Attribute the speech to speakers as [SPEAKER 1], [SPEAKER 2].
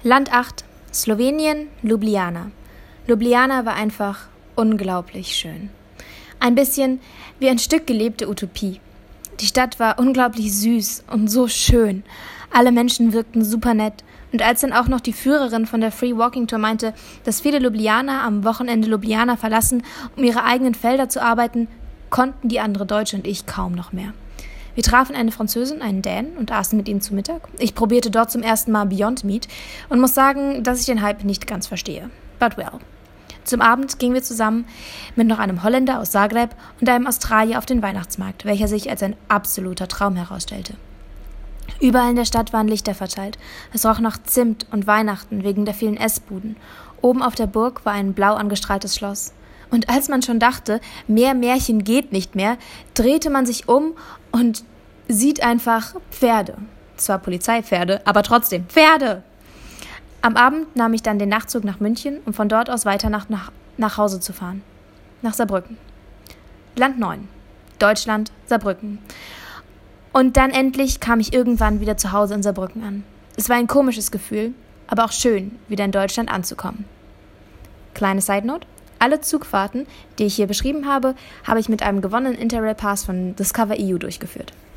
[SPEAKER 1] Land 8, Slowenien, Ljubljana. Ljubljana war einfach unglaublich schön. Ein bisschen wie ein Stück gelebte Utopie. Die Stadt war unglaublich süß und so schön. Alle Menschen wirkten super nett. Und als dann auch noch die Führerin von der Free Walking Tour meinte, dass viele Ljubljaner am Wochenende Ljubljana verlassen, um ihre eigenen Felder zu arbeiten, konnten die andere Deutsche und ich kaum noch mehr. Wir trafen eine Französin, einen Dänen und aßen mit ihnen zu Mittag. Ich probierte dort zum ersten Mal Beyond Meat und muss sagen, dass ich den Hype nicht ganz verstehe. But well. Zum Abend gingen wir zusammen mit noch einem Holländer aus Zagreb und einem Australier auf den Weihnachtsmarkt, welcher sich als ein absoluter Traum herausstellte. Überall in der Stadt waren Lichter verteilt. Es roch nach Zimt und Weihnachten wegen der vielen Essbuden. Oben auf der Burg war ein blau angestrahltes Schloss. Und als man schon dachte, mehr Märchen geht nicht mehr, drehte man sich um und sieht einfach Pferde. Zwar Polizeipferde, aber trotzdem Pferde! Am Abend nahm ich dann den Nachtzug nach München, um von dort aus weiter nach Hause zu fahren. Nach Saarbrücken. Land 9. Deutschland, Saarbrücken. Und dann endlich kam ich irgendwann wieder zu Hause in Saarbrücken an. Es war ein komisches Gefühl, aber auch schön, wieder in Deutschland anzukommen. Kleine Side Note: Alle Zugfahrten, die ich hier beschrieben habe, habe ich mit einem gewonnenen Interrail-Pass von Discover EU durchgeführt.